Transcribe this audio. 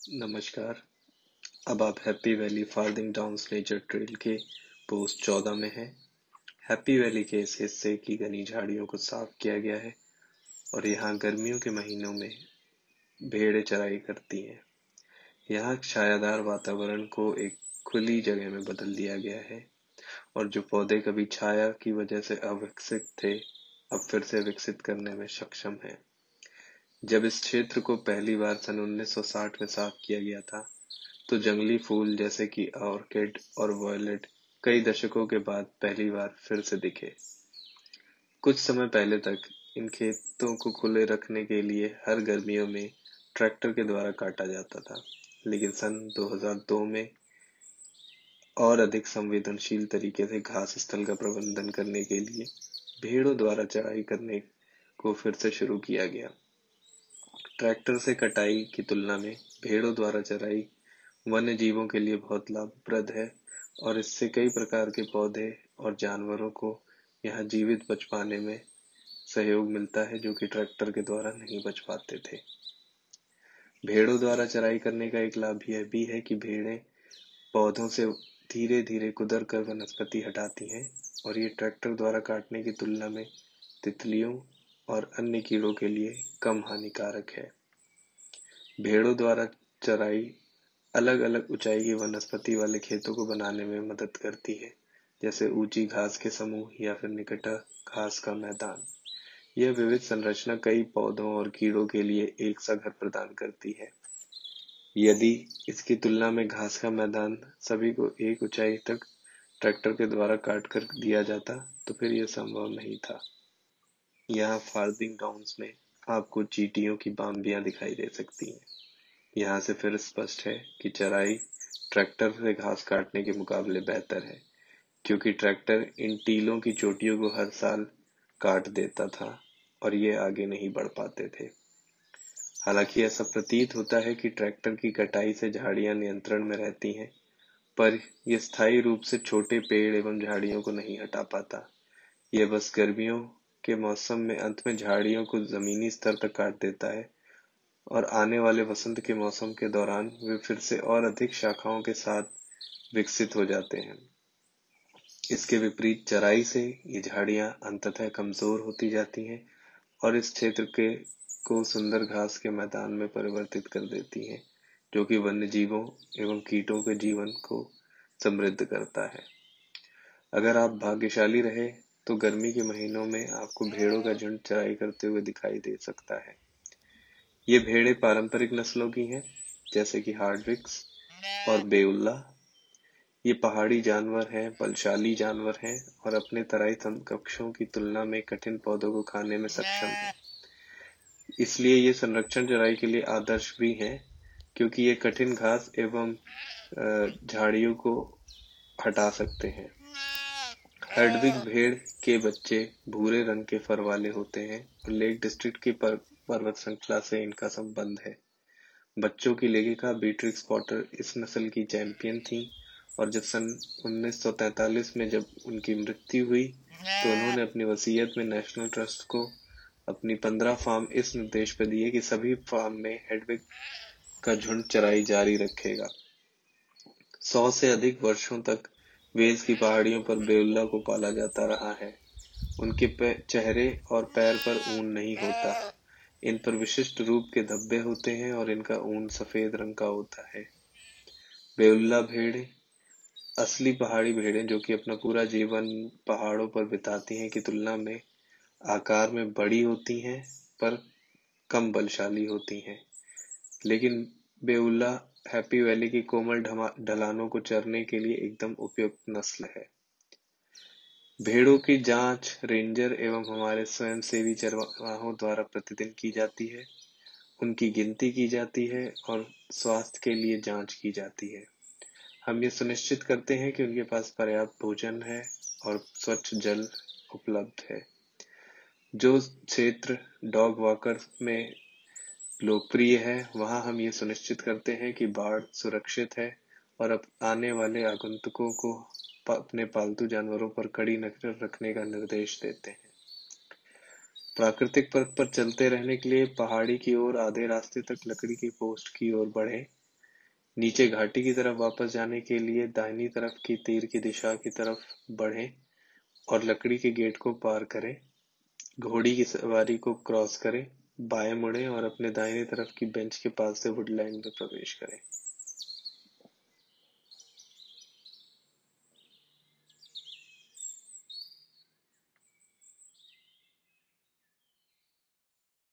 नमस्कार। अब आप happy valley Farthing Downs nature trail के पोस्ट 14 में हैं। हैप्पी वैली के इस हिस्से की घनी झाड़ियों को साफ किया गया है और यहाँ गर्मियों के महीनों में भेड़ें चराई करती हैं। यहाँ छायादार वातावरण को एक खुली जगह में बदल दिया गया है और जो पौधे कभी छाया की वजह से अविकसित थे, अब फिर से विकसित करने में सक्षम हैं। जब इस क्षेत्र को पहली बार सन 1960 में साफ किया गया था, तो जंगली फूल जैसे कि ऑर्किड और वायलेट कई दशकों के बाद पहली बार फिर से दिखे। कुछ समय पहले तक इन खेतों को खुले रखने के लिए हर गर्मियों में ट्रैक्टर के द्वारा काटा जाता था, लेकिन सन 2002 में और अधिक संवेदनशील तरीके से घास स्थल का प्रबंधन करने के लिए भेड़ों द्वारा चराई करने को फिर से शुरू किया गया। ट्रैक्टर से कटाई की तुलना में भेड़ों द्वारा चराई वन्य जीवों के लिए बहुत लाभप्रद है और इससे कई प्रकार के पौधे और जानवरों को यहाँ जीवित बच पाने में सहयोग मिलता है, जो कि ट्रैक्टर के द्वारा नहीं बच पाते थे। भेड़ों द्वारा चराई करने का एक लाभ यह भी है कि भेड़ें पौधों से धीरे धीरे कुदर कर वनस्पति हटाती हैं और ये ट्रैक्टर द्वारा काटने की तुलना में तितलियों और अन्य कीड़ों के लिए कम हानिकारक है। भेड़ों द्वारा चराई अलग-अलग ऊंचाई की वनस्पति वाले खेतों को बनाने में मदद करती है, जैसे ऊंची घास के समूह या फिर निकट घास का मैदान। यह विविध संरचना कई पौधों और कीड़ों के लिए एक सा घर प्रदान करती है। यदि इसकी तुलना में घास का मैदान सभी को एक ऊंचाई तक ट्रैक्टर के द्वारा काट कर दिया जाता, तो फिर यह संभव नहीं था। यहाँ फार्दिंग डाउन्स में आपको चींटियों की बाम्बियां दिखाई दे सकती हैं। यहाँ से फिर स्पष्ट है कि चराई ट्रैक्टर से घास काटने के मुकाबले बेहतर है, क्योंकि ट्रैक्टर इन टीलों की चोटियों को हर साल काट देता था और ये आगे नहीं बढ़ पाते थे। हालांकि ऐसा प्रतीत होता है कि ट्रैक्टर की कटाई से झाड़ियां नियंत्रण में रहती हैं, पर यह स्थायी रूप से छोटे पेड़ एवं झाड़ियों को नहीं हटा पाता। यह बस गर्मियों के मौसम में अंत में झाड़ियों को जमीनी स्तर तक काट देता है और आने वाले वसंत के मौसम के दौरान वे फिर से और अधिक शाखाओं के साथ विकसित हो जाते हैं। इसके विपरीत चराई से ये झाड़ियां अंततः कमजोर होती जाती हैं और इस क्षेत्र के को सुंदर घास के मैदान में परिवर्तित कर देती हैं, जो कि वन्य जीवों एवं कीटों के जीवन को समृद्ध करता है। अगर आप भाग्यशाली रहे तो गर्मी के महीनों में आपको भेड़ों का झुंड चराई करते हुए दिखाई दे सकता है। ये भेड़ें पारंपरिक नस्लों की हैं, जैसे कि हार्डविक्स और बेउल्ला। ये पहाड़ी जानवर हैं, बलशाली जानवर हैं और अपने तराई समकक्षों की तुलना में कठिन पौधों को खाने में सक्षम हैं। इसलिए ये संरक्षण चराई के लिए आदर्श भी हैं, क्योंकि ये कठिन घास एवं झाड़ियों को हटा सकते हैं। हर्डविग भेड़ के बच्चे भूरे रंग के फर वाले होते हैं और लेक डिस्ट्रिक्ट की पर्वत श्रृंखला से इनका संबंध है। बच्चों की लेखिका बीट्रिक्स पॉटर इस नस्ल की चैंपियन थीं और जब सन 1943 में जब उनकी मृत्यु हुई, तो उन्होंने अपनी वसीयत में नेशनल ट्रस्ट को अपनी 15 फार्म इस निर्देश पर दिए कि सभी फार्म में हेडविग का झुंड चराई जारी रखेगा। 100 से अधिक वर्षों तक वेल्स की पहाड़ियों पर बेउल्ला को पाला जाता रहा है। उनके चेहरे और पैर पर ऊन नहीं होता। इन पर विशिष्ट रूप के धब्बे होते हैं और इनका ऊन सफेद रंग का होता है। बेउल्ला भेड़ असली पहाड़ी भेड़ें, जो कि अपना पूरा जीवन पहाड़ों पर बिताती हैं, की तुलना में आकार में बड़ी होती हैं, पर कम बलशाली होती हैं। लेकिन बेउल्ला हैप्पी वैली की कोमल ढलानों को चरने के लिए एकदम उपयुक्त नस्ल है। भेड़ों की जांच रेंजर एवं हमारे स्वयंसेवी चरवाहों द्वारा प्रतिदिन की जाती है। उनकी गिनती की जाती है और स्वास्थ्य के लिए जांच की जाती है। हम ये सुनिश्चित करते हैं कि उनके पास पर्याप्त भोजन है और स्वच्छ जल उपलब्ध है। जो क्षेत्र डॉग वॉकर में लोकप्रिय है, वहां हम ये सुनिश्चित करते हैं कि बाड़ सुरक्षित है और अब आने वाले आगंतुकों को अपने पालतू जानवरों पर कड़ी नजर रखने का निर्देश देते हैं। प्राकृतिक पथ पर चलते रहने के लिए पहाड़ी की ओर आधे रास्ते तक लकड़ी की पोस्ट की ओर बढ़ें। नीचे घाटी की तरफ वापस जाने के लिए दाहिनी तरफ की तीर की दिशा की तरफ बढ़ें और लकड़ी के गेट को पार करें। घोड़ी की सवारी को क्रॉस करें, बाएं मुड़ें और अपने दाहिनी तरफ की बेंच के पास से वुडलैंड में प्रवेश करें।